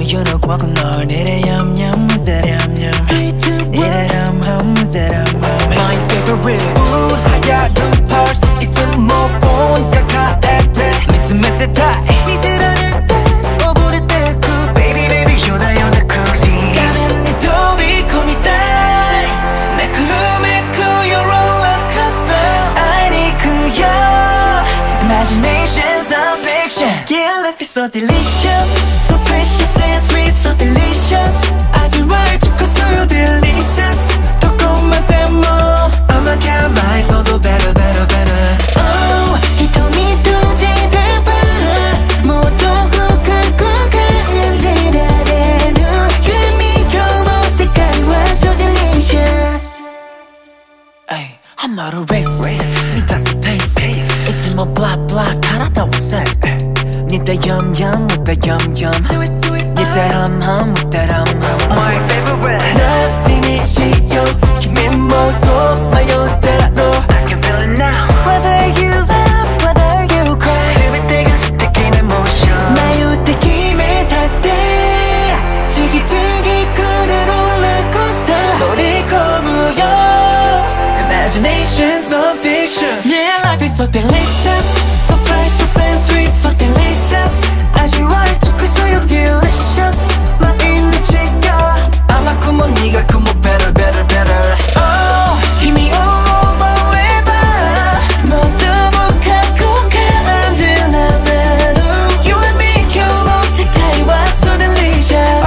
유혹하고 널 니래 얌얌 무대 얌얌 니래 함함 무대 함함 My favorite 하얀 pulse 이쯤 뭐 폰 가까이 돼 믿음의 뜻다 미스라는 때 오버릴 때 cool baby baby you're the cozy 가면 네 도비 call me die 매크로 your roller coaster I need 그야 Imagination's not fiction Yeah life is so delicious So precious and sweet so delicious 아주 말 듣고 so delicious 조금만 떼모 I'ma get my photo better better better Oh瞳閉じればもっと深く感じられる夢今日も世界は so delicious Ay 한마루 race 미다스 pace 잊지 마 blah blah 하나도 없어 니다 염염 무다 염염 니다 함함 무다 함함 My favorite 나 이니시요 kimi 모소 마요대로 I can feel it now Whether you laugh whether you cry全てが素敵なmotion 마요대 김에 닿대 지기지기 그래 롤러코스터 놀이거무요 Imagination's no fiction Yeah life is so delicious So precious and sweet so delicious 아쉬워해 듣고 있어요 delicious 마음이 지겨 아마 꿈은 네가 꿈은 better better better Oh 힘이 오고 해봐 모두 북하고 간질라면 You and me 겨우 색깔과 so delicious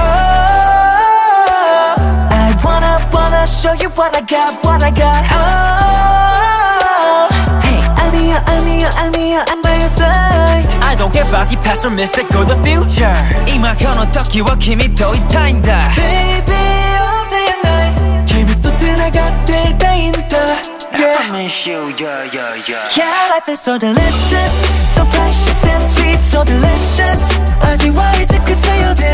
Oh I wanna show you what I got Oh hey I'm here I'm by your side I don't care about the past or mystic or the future今この時は君といたいんだ Baby all day and night 君と繋がっていたいんだ Yeah I miss you yeah yeah yeah Yeah life is so delicious So precious and sweet so delicious 아지와 이제 그새요